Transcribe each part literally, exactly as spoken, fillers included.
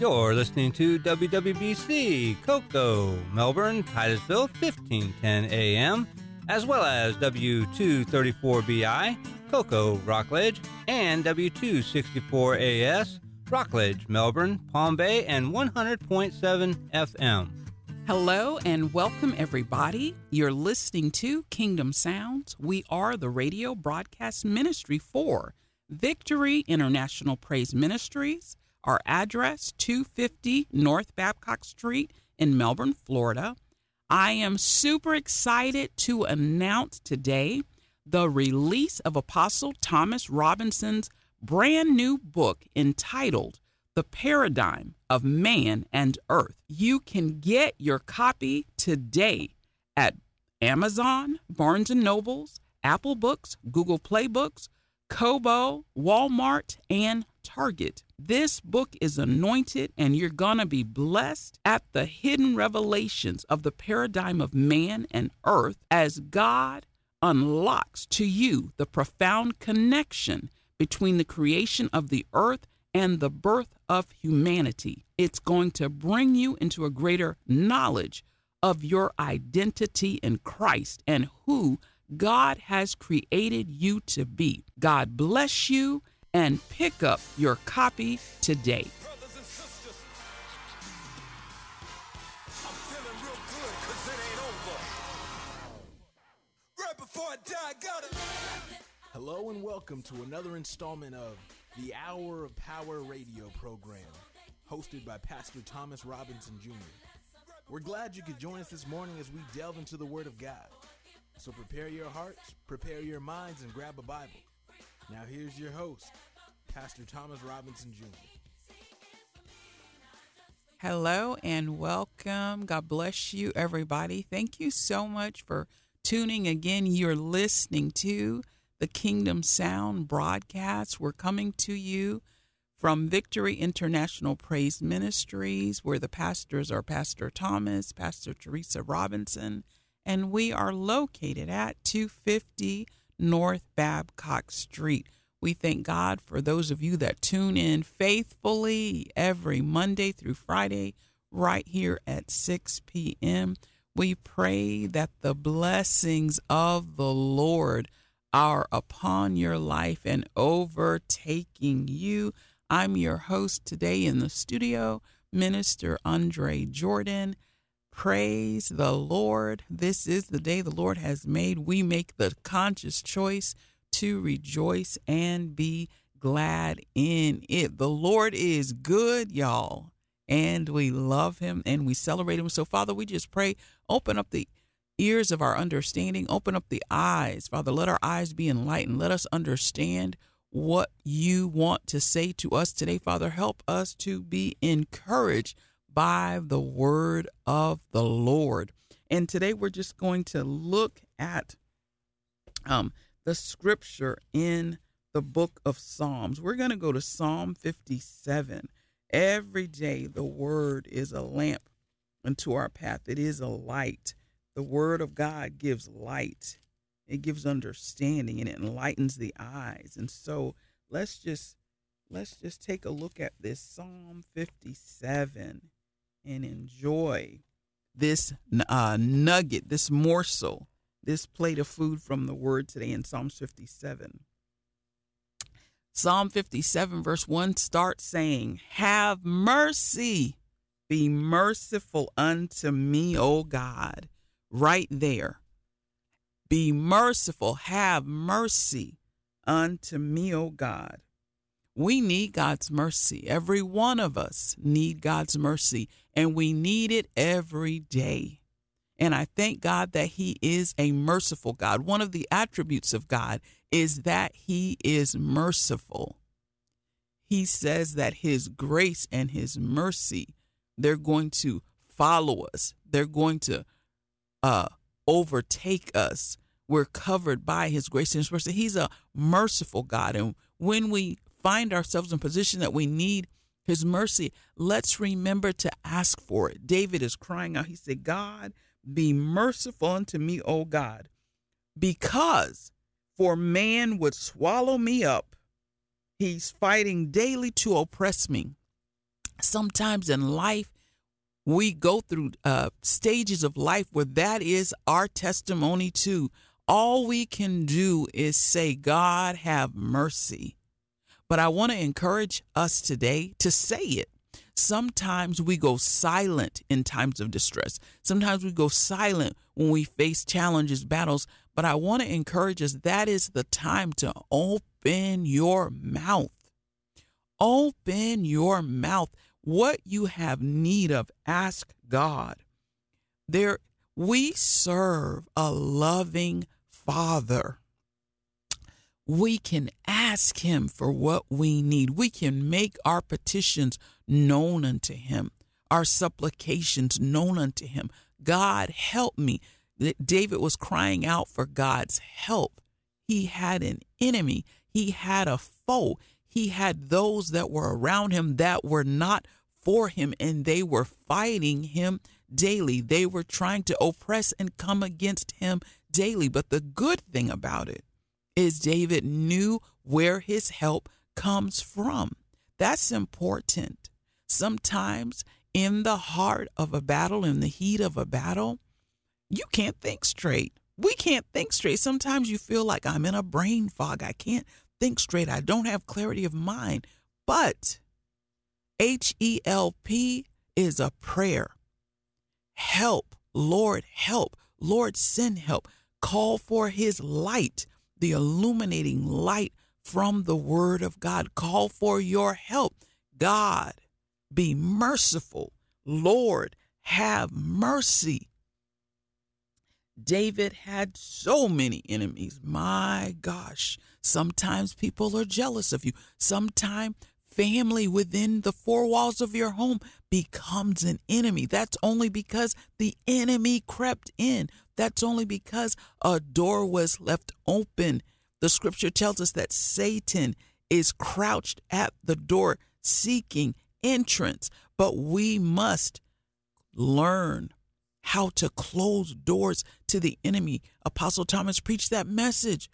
You're listening to W W B C, Cocoa, Melbourne, Titusville, fifteen ten A M, as well as W two thirty-four B I, Cocoa, Rockledge, and W two sixty-four A S, Rockledge, Melbourne, Palm Bay, and one hundred point seven F M. Hello and welcome, everybody. You're listening to Kingdom Sounds. We are the radio broadcast ministry for Victory International Praise Ministries. Our address, two fifty North Babcock Street in Melbourne, Florida. I am super excited to announce today the release of Apostle Thomas Robinson's brand new book entitled The Paradigm of Man and Earth. You can get your copy today at Amazon, Barnes and Nobles, Apple Books, Google Play Books, Kobo, Walmart, and Target. This book is anointed, and you're going to be blessed at the hidden revelations of the paradigm of man and earth as God unlocks to you the profound connection between the creation of the earth and the birth of humanity. It's going to bring you into a greater knowledge of your identity in Christ and who God has created you to be. God bless you, and pick up your copy today. Brothers and sisters, I'm feeling real good 'cause it ain't over. Right before I die, I gotta. Hello and welcome to another installment of the Hour of Power radio program, hosted by Pastor Thomas Robinson Junior We're glad you could join us this morning as we delve into the Word of God. So prepare your hearts, prepare your minds, and grab a Bible. Now here's your host, Pastor Thomas Robinson Junior Hello and welcome. God bless you, everybody. Thank you so much for tuning again. You're listening to the Kingdom Sound broadcast. We're coming to you from Victory International Praise Ministries, where the pastors are Pastor Thomas, Pastor Teresa Robinson, and we are located at two fifty North Babcock Street. We thank God for those of you that tune in faithfully every Monday through Friday right here at six p.m. We pray that the blessings of the Lord are upon your life and overtaking you. I'm your host today in the studio, Minister Andre Jordan. Praise the Lord. This is the day the Lord has made. We make the conscious choice to rejoice and be glad in it. The Lord is good, y'all, and we love him and we celebrate him. So, Father, we just pray, open up the ears of our understanding, open up the eyes. Father, let our eyes be enlightened. Let us understand what you want to say to us today. Father, help us to be encouraged by the word of the Lord. And today we're just going to look at um, the scripture in the book of Psalms. We're going to go to Psalm fifty-seven. Every day the word is a lamp unto our path. It is a light. The word of God gives light. It gives understanding and it enlightens the eyes. And so let's just let's just take a look at this Psalm fifty-seven. And enjoy this uh, nugget, this morsel, this plate of food from the word today in Psalm fifty-seven. Psalm fifty-seven verse one starts saying, "Have mercy, be merciful unto me, O God." Right there. Be merciful, have mercy unto me, O God. We need God's mercy. Every one of us need God's mercy, and we need it every day. And I thank God that he is a merciful God. One of the attributes of God is that he is merciful. He says that his grace and his mercy, they're going to follow us. They're going to uh, overtake us. We're covered by his grace and his mercy. He's a merciful God. And when we find ourselves in a position that we need his mercy, let's remember to ask for it. David is crying out. He said, God, be merciful unto me, O God, because for man would swallow me up. He's fighting daily to oppress me. Sometimes in life, we go through uh, stages of life where that is our testimony too. All we can do is say, God, have mercy. But I want to encourage us today to say it. Sometimes we go silent in times of distress. Sometimes we go silent when we face challenges, battles. But I want to encourage us, that is the time to open your mouth. Open your mouth. What you have need of, ask God. There, we serve a loving Father. We can ask him for what we need. We can make our petitions known unto him, our supplications known unto him. God, help me. David was crying out for God's help. He had an enemy. He had a foe. He had those that were around him that were not for him, and they were fighting him daily. They were trying to oppress and come against him daily. But the good thing about it is David knew where his help comes from. That's important. Sometimes in the heart of a battle, in the heat of a battle, you can't think straight. We can't think straight. Sometimes you feel like I'm in a brain fog. I can't think straight. I don't have clarity of mind. But H E L P is a prayer. Help, Lord, help. Lord, send help. Call for his light, the illuminating light from the word of God. Call for your help. God, be merciful. Lord, have mercy. David had so many enemies. My gosh. Sometimes people are jealous of you. Sometimes family within the four walls of your home becomes an enemy. That's only because the enemy crept in. That's only because a door was left open. The scripture tells us that Satan is crouched at the door seeking entrance, but we must learn how to close doors to the enemy. Apostle Thomas preached that message.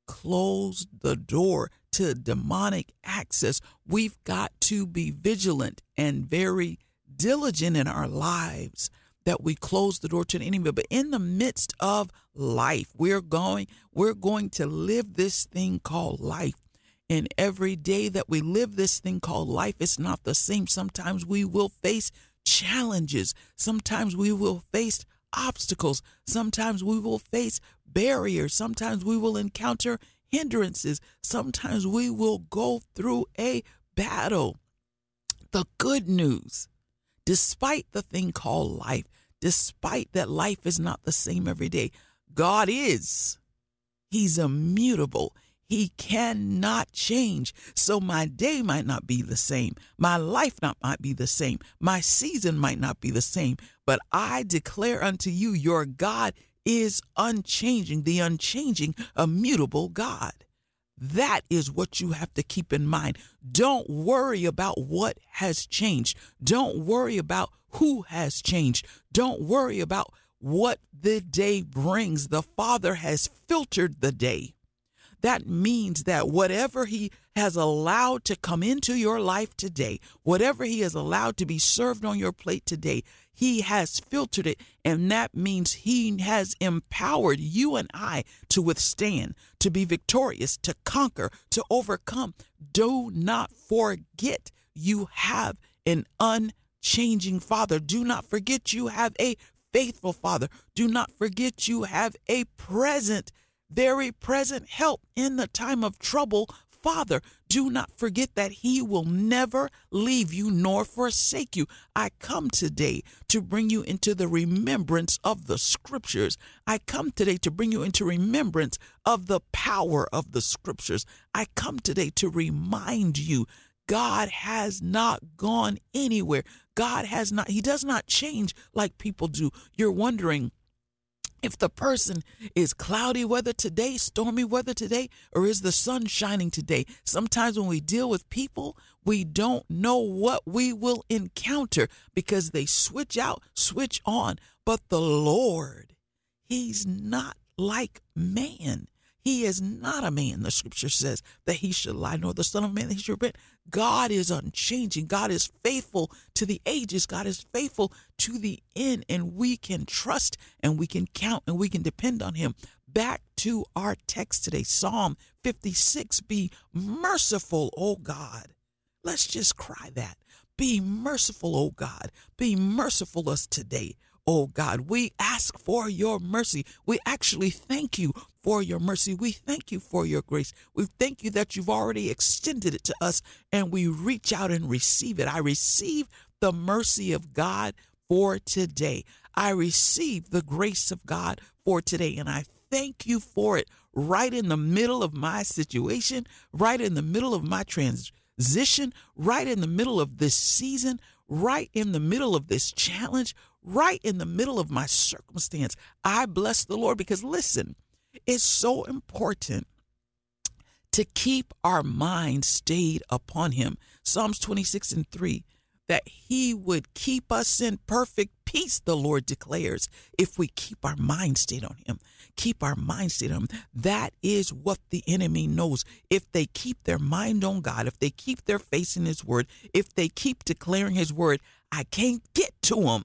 Close the door to demonic access. We've got to be vigilant and very diligent in our lives that we close the door to the enemy. But in the midst of life, we're going, we're going to live this thing called life. And every day that we live this thing called life, it's not the same. Sometimes we will face challenges. Sometimes we will face obstacles. Sometimes we will face barriers. Sometimes we will encounter hindrances. Sometimes we will go through a battle. The good news, despite the thing called life, despite that life is not the same every day, God is. He's immutable. He cannot change. So my day might not be the same. My life not might be the same. My season might not be the same. But I declare unto you, your God is unchanging, the unchanging, immutable God. That is what you have to keep in mind. Don't worry about what has changed. Don't worry about who has changed. Don't worry about what the day brings. The Father has filtered the day. That means that whatever he has allowed to come into your life today, whatever he has allowed to be served on your plate today, he has filtered it. And that means he has empowered you and I to withstand, to be victorious, to conquer, to overcome. Do not forget you have an unchanging Father. Do not forget you have a faithful Father. Do not forget you have a present very present help in the time of trouble, Father. Do not forget that he will never leave you nor forsake you. I come today to bring you into the remembrance of the scriptures. I come today to bring you into remembrance of the power of the scriptures. I come today to remind you God has not gone anywhere. God has not, he does not change like people do. You're wondering, if the person is cloudy weather today, stormy weather today, or is the sun shining today? Sometimes when we deal with people, we don't know what we will encounter because they switch out, switch on. But the Lord, he's not like man. He is not a man, the scripture says, that he should lie, nor the son of man that he should repent. God is unchanging. God is faithful to the ages. God is faithful to the end, and we can trust and we can count and we can depend on him. Back to our text today, Psalm fifty-six, be merciful, O God. Let's just cry that. Be merciful, O God. Be merciful us today, O God. We ask for your mercy. We actually thank you for your mercy. We thank you for your grace. We thank you that you've already extended it to us, and we reach out and receive it. I receive the mercy of God for today. I receive the grace of God for today, and I thank you for it right in the middle of my situation, right in the middle of my transition, right in the middle of this season, right in the middle of this challenge, right in the middle of my circumstance. I bless the Lord because, listen, it's so important to keep our mind stayed upon him. Psalms twenty-six and three, that he would keep us in perfect peace, the Lord declares, if we keep our mind stayed on him. Keep our mind stayed on him. That is what the enemy knows. If they keep their mind on God, if they keep their face in his word, if they keep declaring his word, I can't get to him.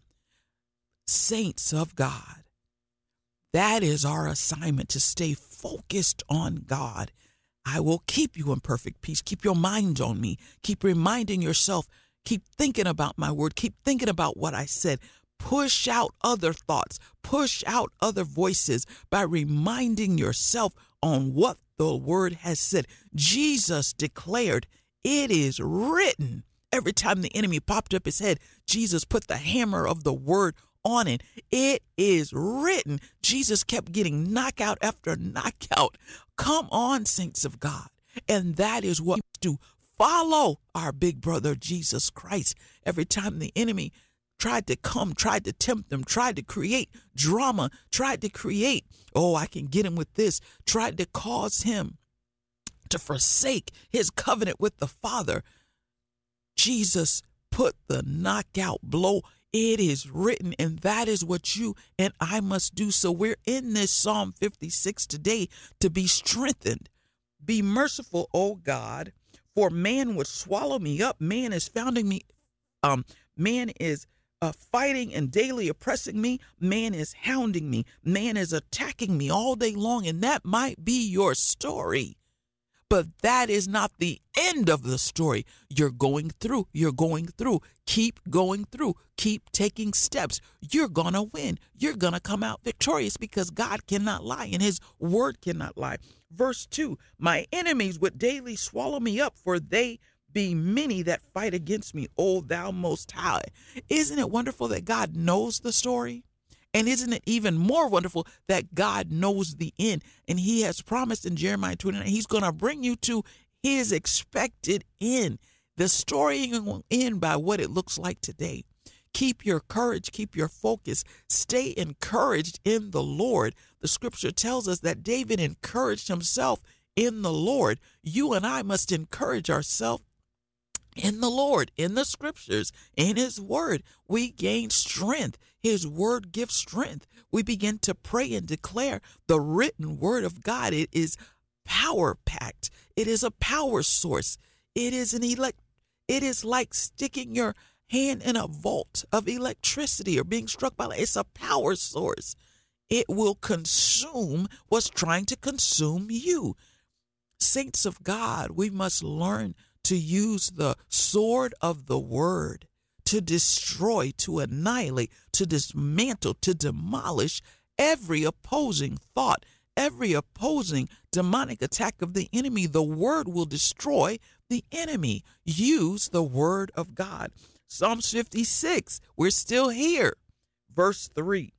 Saints of God, that is our assignment, to stay focused on God. I will keep you in perfect peace. Keep your mind on me. Keep reminding yourself. Keep thinking about my word. Keep thinking about what I said. Push out other thoughts. Push out other voices by reminding yourself on what the word has said. Jesus declared, it is written. Every time the enemy popped up his head, Jesus put the hammer of the word on it. It is written. Jesus kept getting knockout after knockout. Come on, saints of God. And that is what we do. Follow our big brother, Jesus Christ. Every time the enemy tried to come, tried to tempt them, tried to create drama, tried to create, oh, I can get him with this, tried to cause him to forsake his covenant with the Father, Jesus put the knockout blow. It is written, and that is what you and I must do. So we're in this Psalm fifty-six today to be strengthened. Be merciful, O God, for man would swallow me up. Man is founding me. Um, man is uh, fighting and daily oppressing me. Man is hounding me. Man is attacking me all day long, and that might be your story. But that is not the end of the story. You're going through. You're going through. Keep going through. Keep taking steps. You're going to win. You're going to come out victorious because God cannot lie and his word cannot lie. Verse two, my enemies would daily swallow me up, for they be many that fight against me, O thou most high. Isn't it wonderful that God knows the story? And isn't it even more wonderful that God knows the end? And he has promised in Jeremiah twenty-nine, he's going to bring you to his expected end. The story will end by what it looks like today. Keep your courage, keep your focus, stay encouraged in the Lord. The scripture tells us that David encouraged himself in the Lord. You and I must encourage ourselves in the Lord, in the scriptures, in his word. We gain strength. His word gives strength. We begin to pray and declare the written word of God. It is power packed. It is a power source. It is an elect. It is like sticking your hand in a vault of electricity or being struck by light. It's a power source. It will consume what's trying to consume you. Saints of God, we must learn to use the sword of the word to destroy, to annihilate, to dismantle, to demolish every opposing thought, every opposing demonic attack of the enemy. The word will destroy the enemy. Use the word of God. Psalms fifty-six, we're still here. Verse three.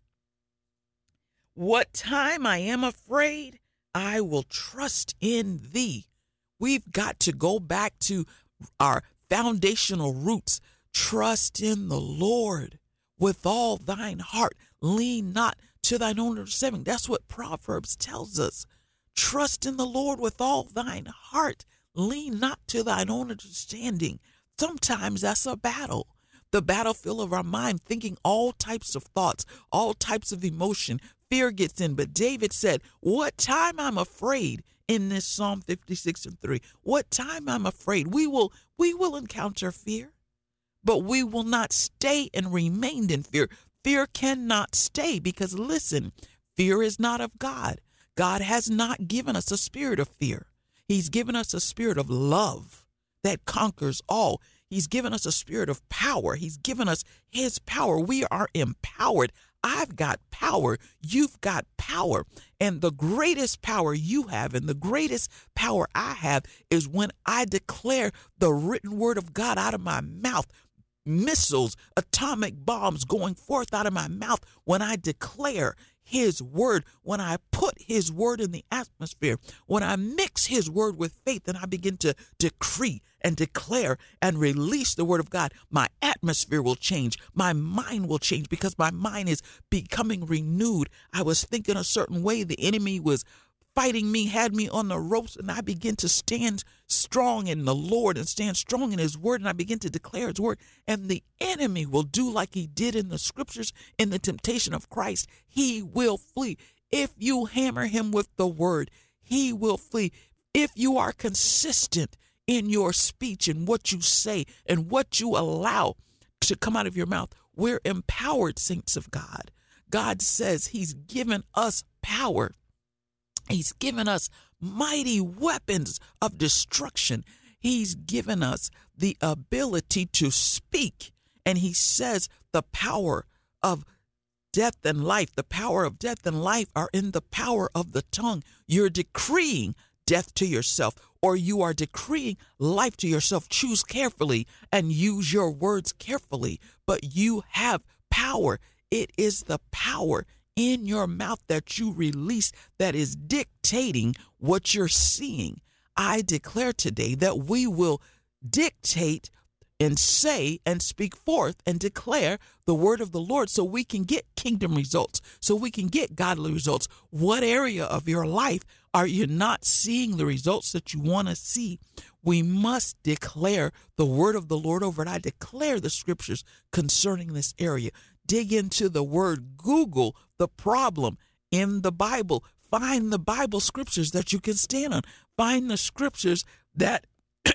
What time I am afraid, I will trust in thee. We've got to go back to our foundational roots. Trust in the Lord with all thine heart. Lean not to thine own understanding. That's what Proverbs tells us. Trust in the Lord with all thine heart. Lean not to thine own understanding. Sometimes that's a battle. the battlefield of our mind, thinking all types of thoughts, all types of emotion. Fear gets in. But David said, what time I'm afraid, in this Psalm fifty-six and three, what time I'm afraid. We will, we will encounter fear, but we will not stay and remain in fear. Fear cannot stay because, listen, fear is not of God. God has not given us a spirit of fear. He's given us a spirit of love that conquers all. He's given us a spirit of power. He's given us his power. We are empowered. I've got power. You've got power. And the greatest power you have and the greatest power I have is when I declare the written word of God out of my mouth. Missiles, atomic bombs going forth out of my mouth when I declare his word, when I put his word in the atmosphere, when I mix his word with faith and I begin to decree and declare and release the word of God, my atmosphere will change. My mind will change because my mind is becoming renewed. I was thinking a certain way. The enemy was fighting me, had me on the ropes, and I begin to stand strong in the Lord and stand strong in his word, and I begin to declare his word, and the enemy will do like he did in the scriptures in the temptation of Christ. He will flee. If you hammer him with the word, he will flee. If you are consistent in your speech and what you say and what you allow to come out of your mouth, we're empowered saints of God. God says he's given us power. He's given us mighty weapons of destruction. He's given us the ability to speak. And he says the power of death and life, the power of death and life are in the power of the tongue. You're decreeing death to yourself, or you are decreeing life to yourself. Choose carefully and use your words carefully, but you have power. It is the power in your mouth that you release that is dictating what you're seeing. I declare today that we will dictate and say and speak forth and declare the word of the Lord so we can get kingdom results, so we can get godly results. What area of your life are you not seeing the results that you want to see? We must declare the word of the Lord over it. I declare the scriptures concerning this area. Dig into the word, Google the problem in the Bible. Find the Bible scriptures that you can stand on. Find the scriptures that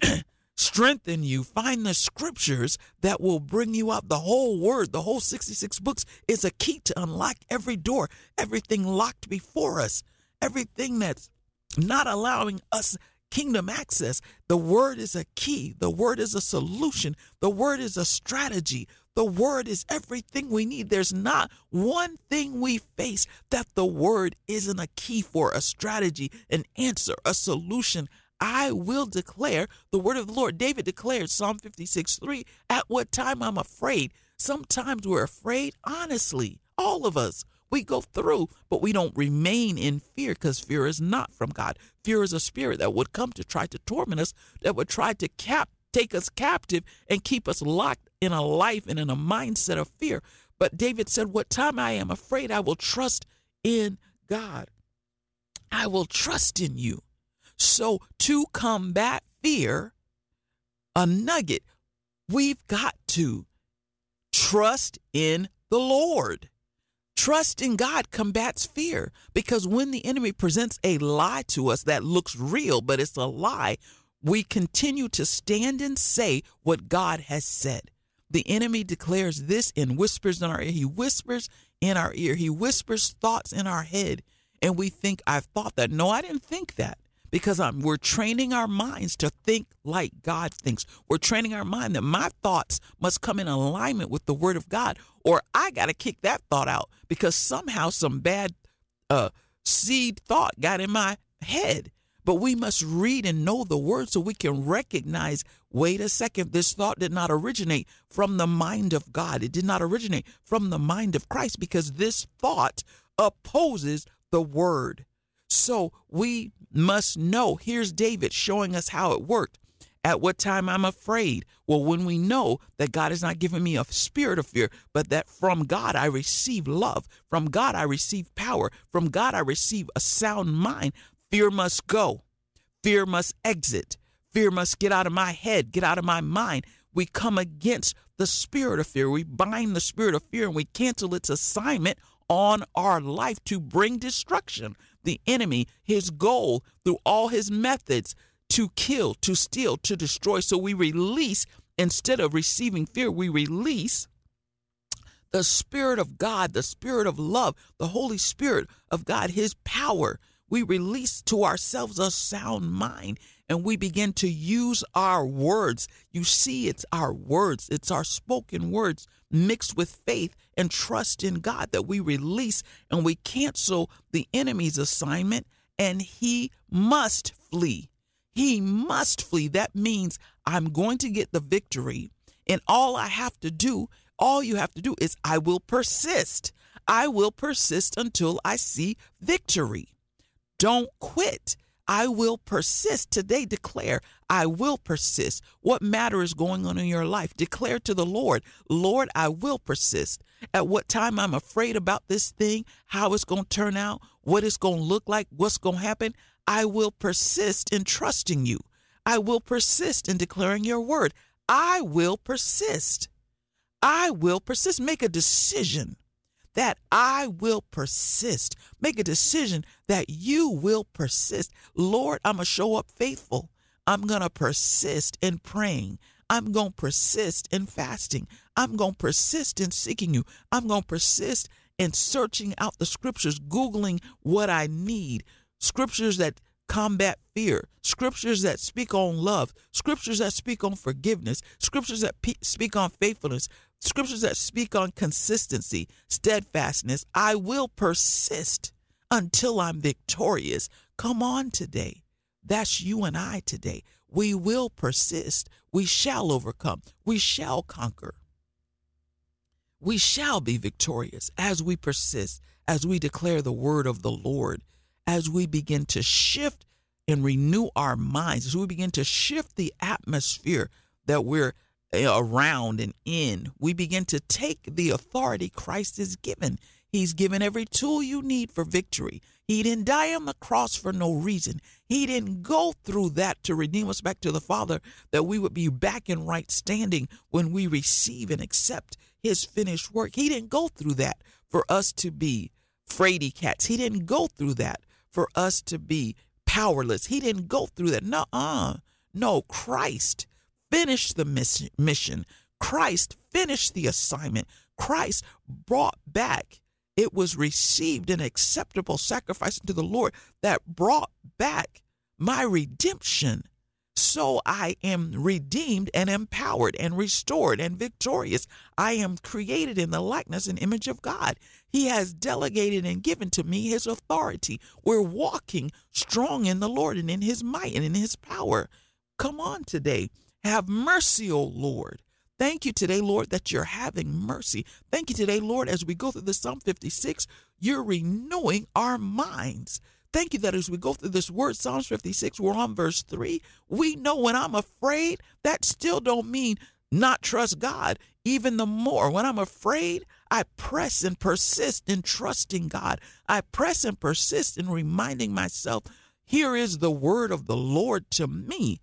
strengthen you. Find the scriptures that will bring you out. The whole word, the whole sixty-six books is a key to unlock every door, everything locked before us, everything that's not allowing us kingdom access. The word is a key. The word is a solution. The word is a strategy. The word is everything we need. There's not one thing we face that the word isn't a key for, a strategy, an answer, a solution. I will declare the word of the Lord. David declared Psalm fifty-six three, at what time I'm afraid. Sometimes we're afraid, honestly, all of us. We go through, but we don't remain in fear because fear is not from God. Fear is a spirit that would come to try to torment us, that would try to cap take us captive and keep us locked in a life and in a mindset of fear. But David said, what time I am afraid, I will trust in God. I will trust in you. So to combat fear, a nugget, we've got to trust in the Lord. Trust in God combats fear, because when the enemy presents a lie to us that looks real, but it's a lie, we continue to stand and say what God has said. The enemy declares this in whispers in our ear. He whispers in our ear. He whispers thoughts in our head. And we think, I've thought that. No, I didn't think that. Because I'm, we're training our minds to think like God thinks. We're training our mind that my thoughts must come in alignment with the word of God, or I got to kick that thought out because somehow some bad uh, seed thought got in my head. But we must read and know the word so we can recognize, wait a second, this thought did not originate from the mind of God. It did not originate from the mind of Christ, because this thought opposes the word. So we must know. Here's David showing us how it worked. At what time I'm afraid? Well, when we know that God has not given me a spirit of fear, but that from God I receive love. From God I receive power. From God I receive a sound mind. Fear must go. Fear must exit. Fear must get out of my head, get out of my mind. We come against the spirit of fear. We bind the spirit of fear and we cancel its assignment on our life to bring destruction. The enemy, his goal through all his methods, to kill, to steal, to destroy. So we release, instead of receiving fear, we release the Spirit of God, the Spirit of love, the Holy Spirit of God, his power. We release to ourselves a sound mind, and we begin to use our words. You see, it's our words. It's our spoken words mixed with faith and trust in God that we release, and we cancel the enemy's assignment, and he must flee. He must flee. That means I'm going to get the victory, and all I have to do, all you have to do is I will persist. I will persist until I see victory. Don't quit. I will persist. Today, declare, I will persist. What matter is going on in your life? Declare to the Lord, Lord, I will persist. At what time I'm afraid about this thing, how it's going to turn out, what it's going to look like, what's going to happen, I will persist in trusting you. I will persist in declaring your word. I will persist. I will persist. Make a decision that I will persist. Make a decision that you will persist. Lord, I'm going to show up faithful. I'm going to persist in praying. I'm going to persist in fasting. I'm going to persist in seeking you. I'm going to persist in searching out the scriptures, Googling what I need, scriptures that combat fear, scriptures that speak on love, scriptures that speak on forgiveness, scriptures that pe- speak on faithfulness, scriptures that speak on consistency, steadfastness. I will persist until I'm victorious. Come on today. That's you and I today. We will persist. We shall overcome. We shall conquer. We shall be victorious as we persist, as we declare the word of the Lord, as we begin to shift and renew our minds, as we begin to shift the atmosphere that we're around and in. We begin to take the authority Christ has given. He's given every tool you need for victory. He didn't die on the cross for no reason. He didn't go through that to redeem us back to the Father, that we would be back in right standing when we receive and accept his finished work. He didn't go through that for us to be fraidy cats. He didn't go through that for us to be powerless. He didn't go through that. No, no, Christ finished the mission. Christ finished the assignment. Christ brought back. It was received an acceptable sacrifice to the Lord that brought back my redemption. So I am redeemed and empowered and restored and victorious. I am created in the likeness and image of God. He has delegated and given to me his authority. We're walking strong in the Lord and in his might and in his power. Come on today. Have mercy, O Lord. Thank you today, Lord, that you're having mercy. Thank you today, Lord, as we go through the Psalm fifty-six, you're renewing our minds. Thank you that as we go through this word, Psalms fifty-six, we're on verse three. We know when I'm afraid, that still don't mean not trust God. Even the more, when I'm afraid, I press and persist in trusting God. I press and persist in reminding myself, here is the word of the Lord to me.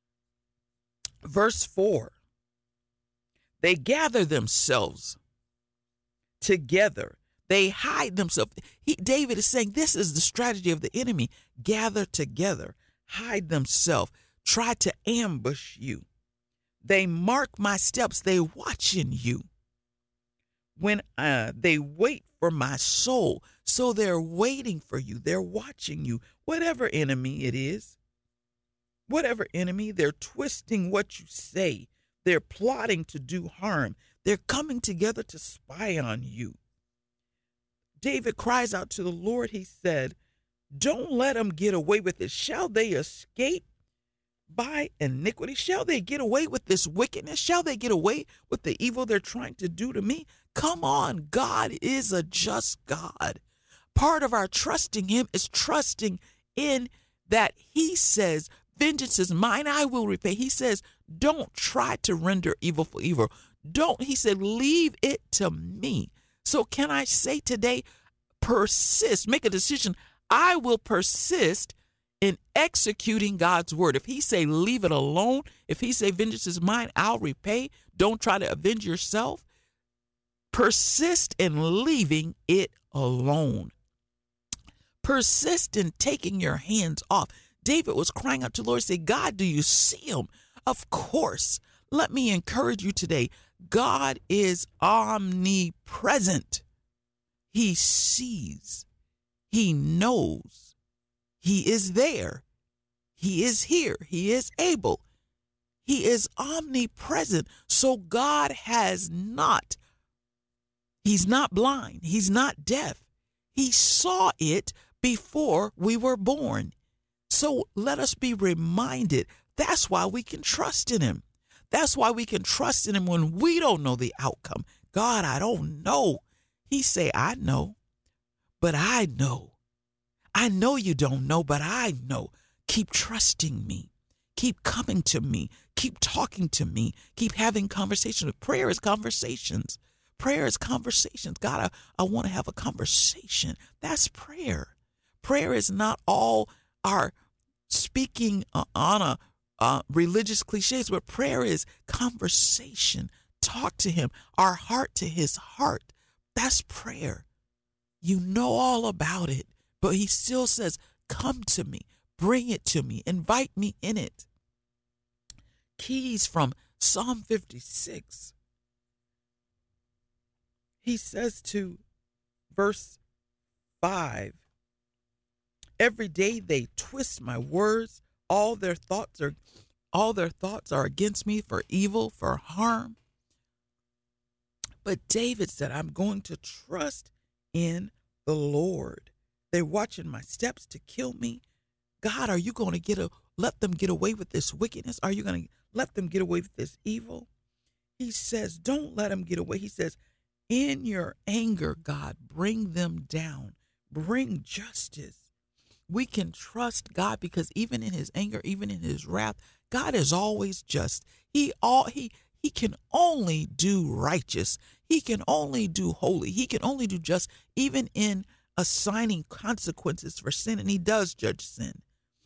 Verse four. They gather themselves together. They hide themselves. He, David is saying this is the strategy of the enemy. Gather together, hide themselves, try to ambush you. They mark my steps. They watching you. When uh, they wait for my soul. So they're waiting for you. They're watching you. Whatever enemy it is, whatever enemy, they're twisting what you say. They're plotting to do harm. They're coming together to spy on you. David cries out to the Lord. He said, don't let them get away with it. Shall they escape by iniquity? Shall they get away with this wickedness? Shall they get away with the evil they're trying to do to me? Come on, God is a just God. Part of our trusting him is trusting in that he says, vengeance is mine, I will repay. He says, don't try to render evil for evil. Don't, he said, leave it to me. So can I say today, persist, make a decision. I will persist in executing God's word. If he say, leave it alone, if he say, vengeance is mine, I'll repay, don't try to avenge yourself, persist in leaving it alone. Persist in taking your hands off. David was crying out to the Lord, say, God, do you see him? Of course. Let me encourage you today. God is omnipresent. He sees. He knows. He is there. He is here. He is able. He is omnipresent. So God has not, he's not blind. He's not deaf. He saw it before we were born. So let us be reminded. That's why we can trust in him. That's why we can trust in him when we don't know the outcome. God, I don't know. He say, I know, but I know. I know you don't know, but I know. Keep trusting me. Keep coming to me. Keep talking to me. Keep having conversations. Prayer is conversations. Prayer is conversations. God, I, I want to have a conversation. That's prayer. Prayer is not all our speaking uh, on a uh, religious cliches, but prayer is conversation. Talk to him, our heart to his heart. That's prayer. You know all about it, but he still says, come to me, bring it to me, invite me in it. Keys from Psalm fifty-six. He says to verse five, every day they twist my words. All their thoughts are, all their thoughts are against me for evil, for harm. But David said, I'm going to trust in the Lord. They're watching my steps to kill me. God, are you going to get a, let them get away with this wickedness? Are you going to let them get away with this evil? He says, don't let them get away. He says, in your anger, God, bring them down. Bring justice. We can trust God because even in his anger, even in his wrath, God is always just. He all he he can only do righteous. He can only do holy. He can only do just, even in assigning consequences for sin. And he does judge sin.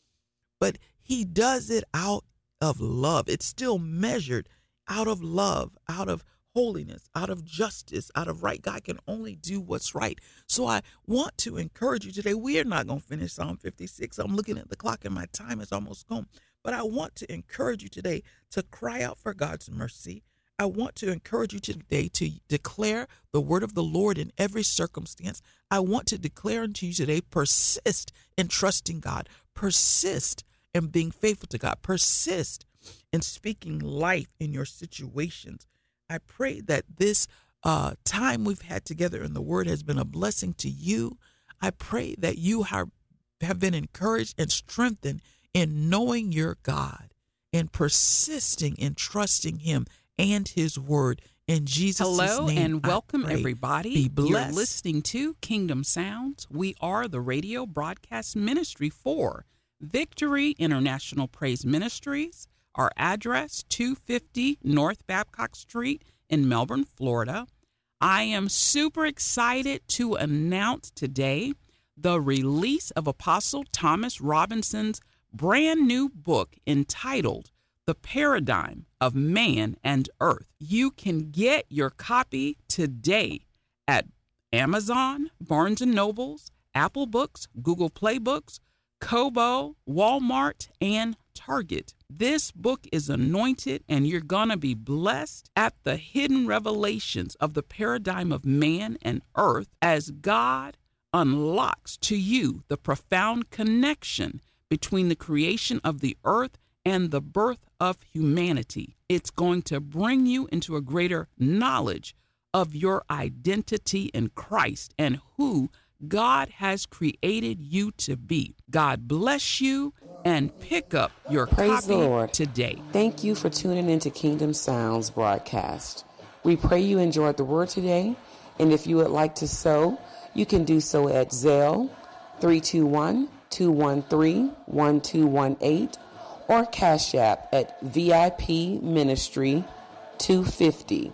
But he does it out of love. It's still measured out of love, out of holiness, out of justice, out of right. God can only do what's right. So I want to encourage you today. We are not going to finish Psalm fifty-six. I'm looking at the clock and my time is almost gone. But I want to encourage you today to cry out for God's mercy. I want to encourage you today to declare the word of the Lord in every circumstance. I want to declare unto you today, persist in trusting God. Persist in being faithful to God. Persist in speaking life in your situations. I pray that this uh, time we've had together in the Word has been a blessing to you. I pray that you have, have been encouraged and strengthened in knowing your God and persisting in trusting him and his Word. In Jesus' Hello name, and welcome, I pray. everybody. Be blessed. You're listening to Kingdom Sounds. We are the radio broadcast ministry for Victory International Praise Ministries. Our address, two fifty North Babcock Street in Melbourne, Florida. I am super excited to announce today the release of Apostle Thomas Robinson's brand new book entitled The Paradigm of Man and Earth. You can get your copy today at Amazon, Barnes and Nobles, Apple Books, Google Play Books, Kobo, Walmart, and Target. This book is anointed, and you're going to be blessed at the hidden revelations of the paradigm of man and earth as God unlocks to you the profound connection between the creation of the earth and the birth of humanity. It's going to bring you into a greater knowledge of your identity in Christ and who God has created you to be. God bless you, and pick up your Praise copy the Lord. today. Thank you for tuning into Kingdom Sounds broadcast. We pray you enjoyed the word today, and if you would like to sow, you can do so at Zelle three two one, two one three, one two one eight or Cash App at V I P Ministry two fifty.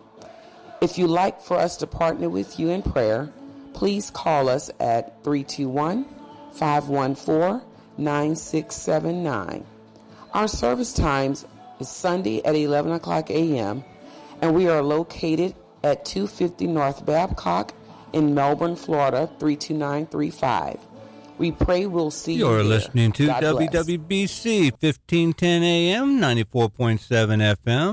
If you'd like for us to partner with you in prayer, please call us at three two one, five one four, nine six seven nine. Our service times is Sunday at eleven o'clock a.m., and we are located at two fifty North Babcock in Melbourne, Florida, three two nine three five. We pray we'll see you You're there. listening to God bless. W W B C fifteen ten A M, ninety-four point seven F M.